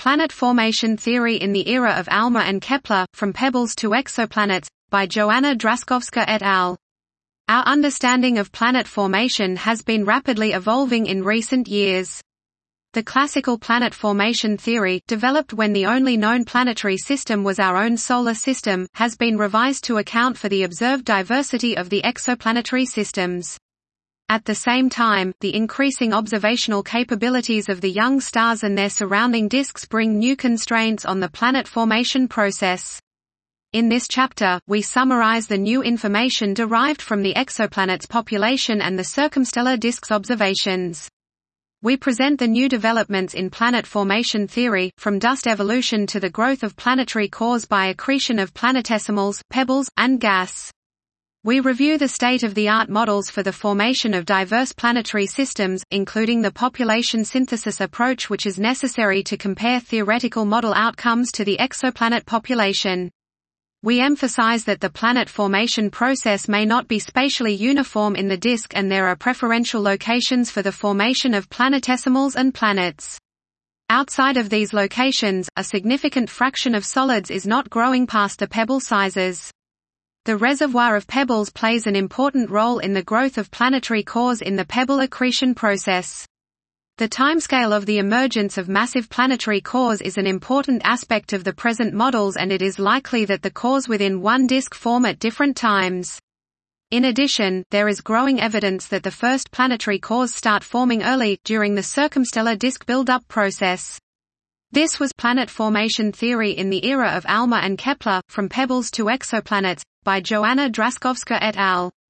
Planet Formation Theory in the Era of ALMA and Kepler, From Pebbles to Exoplanets, by Joanna Draskowska et al. Our understanding of planet formation has been rapidly evolving in recent years. The classical planet formation theory, developed when the only known planetary system was our own solar system, has been revised to account for the observed diversity of the exoplanetary systems. At the same time, the increasing observational capabilities of the young stars and their surrounding disks bring new constraints on the planet formation process. In this chapter, we summarize the new information derived from the exoplanets' population and the circumstellar disks observations. We present the new developments in planet formation theory, from dust evolution to the growth of planetary cores by accretion of planetesimals, pebbles, and gas. We review the state-of-the-art models for the formation of diverse planetary systems, including the population synthesis approach, which is necessary to compare theoretical model outcomes to the exoplanet population. We emphasize that the planet formation process may not be spatially uniform in the disk and there are preferential locations for the formation of planetesimals and planets. Outside of these locations, a significant fraction of solids is not growing past the pebble sizes. The reservoir of pebbles plays an important role in the growth of planetary cores in the pebble accretion process. The timescale of the emergence of massive planetary cores is an important aspect of the present models, and it is likely that the cores within one disk form at different times. In addition, there is growing evidence that the first planetary cores start forming early, during the circumstellar disk build-up process. This was Planet Formation Theory in the Era of ALMA and Kepler, From Pebbles to Exoplanets, by Joanna Draskowska et al.